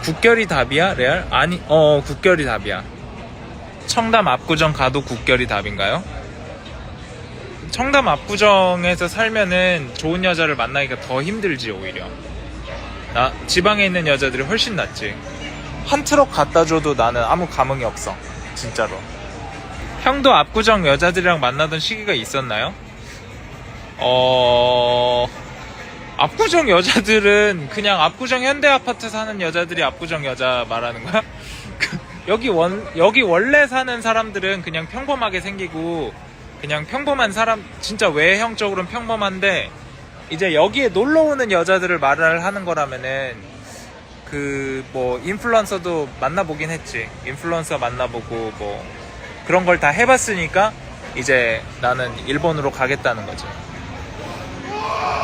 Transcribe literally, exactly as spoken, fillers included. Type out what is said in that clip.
국결이 답이야? 레알? 아니, 어, 국결이 답이야. 청담 압구정 가도 국결이 답인가요? 청담 압구정에서 살면은 좋은 여자를 만나기가 더 힘들지, 오히려. 나, 지방에 있는 여자들이 훨씬 낫지. 한 트럭 갖다 줘도 나는 아무 감흥이 없어. 진짜로. 형도 압구정 여자들이랑 만나던 시기가 있었나요? 어... 압구정 여자들은 그냥 압구정 현대아파트 사는 여자들이 압구정 여자 말하는 거야? 여기 원, 여기 원래 사는 사람들은 그냥 평범하게 생기고 그냥 평범한 사람, 진짜 외형적으로는 평범한데 이제 여기에 놀러 오는 여자들을 말을 하는 거라면은 그 뭐 인플루언서도 만나보긴 했지. 인플루언서 만나보고 뭐 그런 걸 다 해봤으니까 이제 나는 일본으로 가겠다는 거지.